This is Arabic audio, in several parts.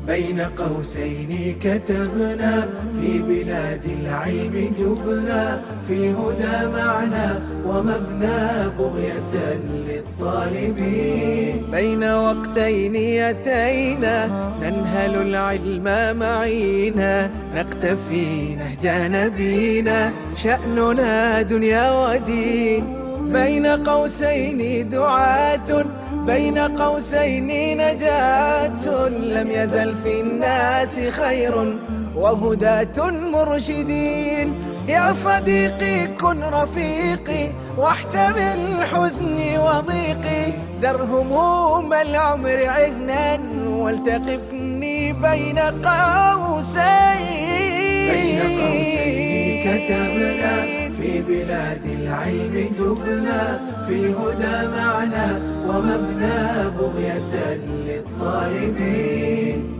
بين قوسين كتبنا في بلاد العلم جبنا في الهدى معنا ومبنى بغية للطالبين. بين وقتين يتينا ننهل العلم معينا نقتفي نهج نبينا شأننا دنيا ودين. بين قوسين دعاة بين قوسين نجاة لم يزل في الناس خير وهداة مرشدين. يا صديقي كن رفيقي واحتمل حزني وضيقي ذر هموم العمر عهنا والتقفني بين قوسين. كتبنا في بلاد العلم جبنا في الهدى معنا ومبنى بغية للطالبين.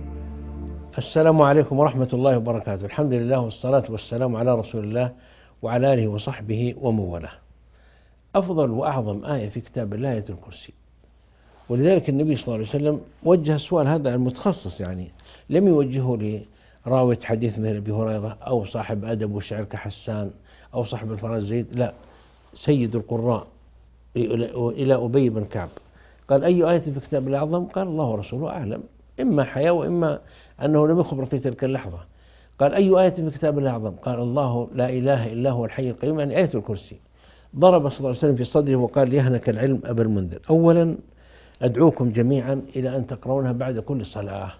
السلام عليكم ورحمة الله وبركاته. الحمد لله والصلاة والسلام على رسول الله وعلى آله وصحبه ومن والاه. أفضل وأعظم آية في كتاب الله آية الكرسي، ولذلك النبي صلى الله عليه وسلم وجه السؤال هذا المتخصص، يعني لم يوجهه لراوية حديث مثل أبي هريرة أو صاحب أدب وشعر كحسان أو صاحب الفراز زيد، لا، سيد القراء إلى أبي بن كعب. قال أي آية في كتاب الله أعظم؟ قال الله ورسوله أعلم، إما حياة وإما أنه لم يخبر في تلك اللحظة. قال أي آية في كتاب الله أعظم؟ قال الله لا إله إلا هو الحي القيوم، يعني آية الكرسي. ضرب صلى الله عليه وسلم في صدره وقال يهنك العلم أبا المنذر. أولا أدعوكم جميعا إلى أن تقرؤونها بعد كل صلاة.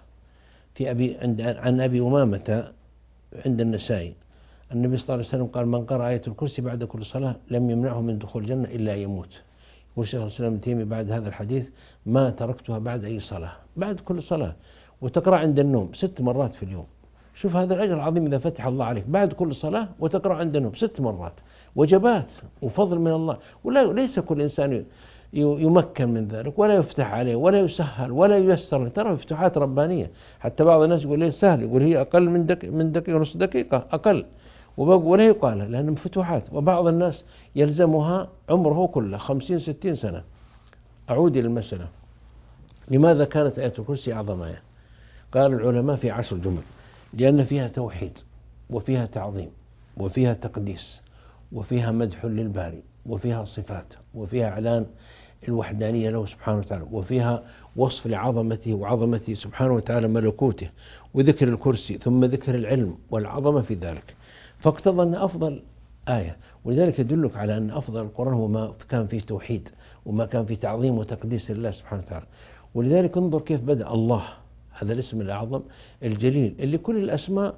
عن أبي أمامة عند النسائي النبي صلى الله عليه وسلم قال من قرأ آية الكرسي بعد كل صلاة لم يمنعه من دخول الجنة إلا يموت. يقول الشيخ الإسلام ابن تيمية بعد هذا الحديث ما تركتها بعد أي صلاة، بعد كل صلاة، وتقرأ عند النوم 6 مرات في اليوم. شوف هذا الأجر العظيم إذا فتح الله عليك بعد كل صلاة وتقرأ عند النوم 6 مرات، وجبات وفضل من الله. وليس كل إنسان يمكن من ذلك ولا يفتح عليه ولا يسهل ولا ييسر، ترى فتوحات ربانية. حتى بعض الناس يقول ليه سهل، يقول هي أقل من دقيقة ونص دقيقة أقل، ولا يقال لأنهم فتوحات. وبعض الناس يلزمها عمره كله 50-60 سنة. أعود إلى المسألة، لماذا كانت آية الكرسي أعظم آية؟ قال العلماء في 10 جمل: لأن فيها توحيد وفيها تعظيم وفيها تقديس وفيها مدح للباري وفيها صفات وفيها إعلان الوحدانية له سبحانه وتعالى وفيها وصف لعظمته وعظمته سبحانه وتعالى ملكوته وذكر الكرسي ثم ذكر العلم والعظمة في ذلك، فاقتضى أن أفضل آية. ولذلك يدلك على أن أفضل القرآن هو ما كان فيه توحيد وما كان فيه تعظيم وتقديس لله سبحانه وتعالى. ولذلك انظر كيف بدأ الله، هذا الاسم الأعظم الجليل اللي كل الأسماء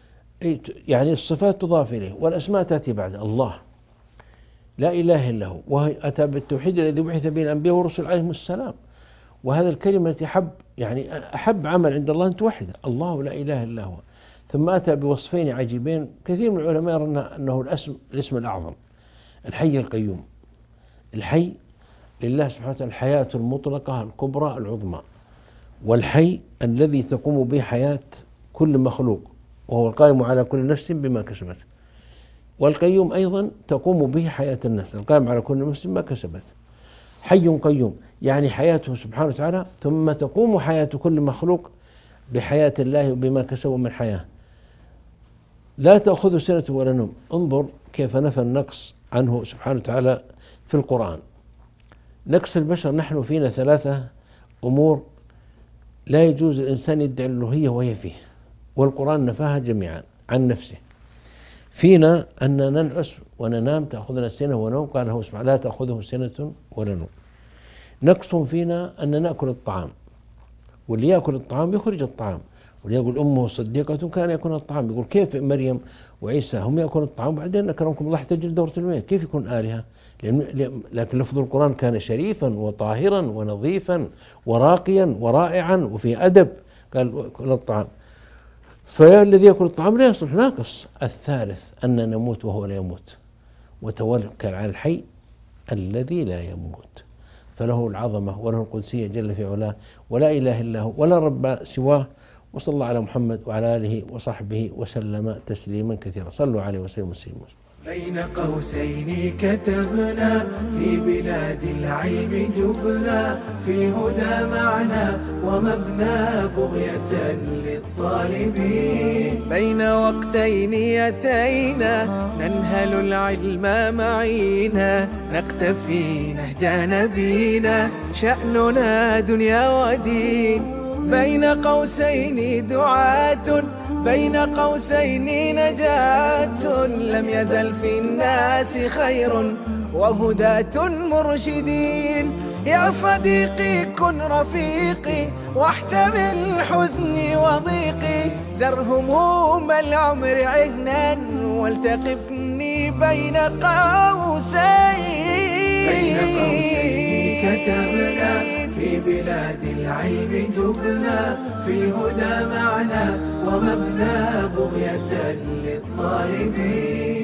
يعني الصفات تضاف إليه والأسماء تأتي بعد الله، لا إله إلا هو، وأتى بالتوحيد الذي بعث به الأنبياء والرسل عليهم السلام. وهذا الكلمة التي أحب عمل عند الله أن توحده، الله لا إله إلا هو. ثم أتى بوصفين عجيبين، كثير من العلماء يرون أنه الاسم الأعظم الحي القيوم. الحي لله سبحانه وتعالى الحياة المطلقة الكبرى العظمى، والحي الذي تقوم به حياة كل مخلوق وهو القائم على كل نفس بما كسبت، والقيوم أيضا تقوم به حياة الناس القائم على كل نفس بما كسبت. حي قيوم يعني حياته سبحانه وتعالى ثم تقوم حياة كل مخلوق بحياة الله وبما كسبوا من حياة، لا تأخذ سنة ولا نوم. انظر كيف نفى النقص عنه سبحانه وتعالى في القرآن. نقص البشر، نحن فينا 3 أمور لا يجوز الإنسان يدعي الألوهية وهي فيه، والقرآن نفاها جميعا عن نفسه. فينا أن ننعس وننام تأخذنا سنة ونوم، قال هو سبحانه لا تأخذه سنة ولا نوم. نقص فينا أن نأكل الطعام، واللي يأكل الطعام يخرج الطعام، واللي يقول أمه صديقة كان يأكل الطعام. يقول كيف مريم وعيسى هم يأكلون الطعام بعدين أكرمكم الله تجد دورة المياه، كيف يكون آلهة؟ لكن لفظ القرآن كان شريفا وطاهرا ونظيفا وراقيا ورائعا وفي أدب، قال كل الطعام. فالذي يأكل الطعام لا يصلح، ناقص. الثالث أن نموت وهو لا يموت، وتوكل على الحي الذي لا يموت، فله العظمة وله القدسية جل في علاه، ولا إله إلا هو ولا رب سواه. وصلى الله على محمد وعلى آله وصحبه وسلم تسليما كثيرا. صلوا عليه وسلم. بين قوسين كتبنا في بلاد العلم جبنا في الهدى معنا ومبنى بغية للطالبين. بين وقتين يتينا ننهل العلم معينا نقتفي نهج نبينا شأننا دنيا ودين. بين قوسين دعاة بين قوسين نجاة لم يزل في الناس خير وهداة مرشدين. يا صديقي كن رفيقي واحتمل حزني وضيقي ذر هموم العمر عهنا والتقفني بين قوسين. بين قوسين كتبنا في بلاد العلم جبنا في الهدى معنا ومبنى بغية للطالبين.